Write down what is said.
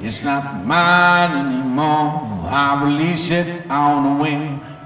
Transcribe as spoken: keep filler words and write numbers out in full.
It's not mine anymore. I release it on the wing.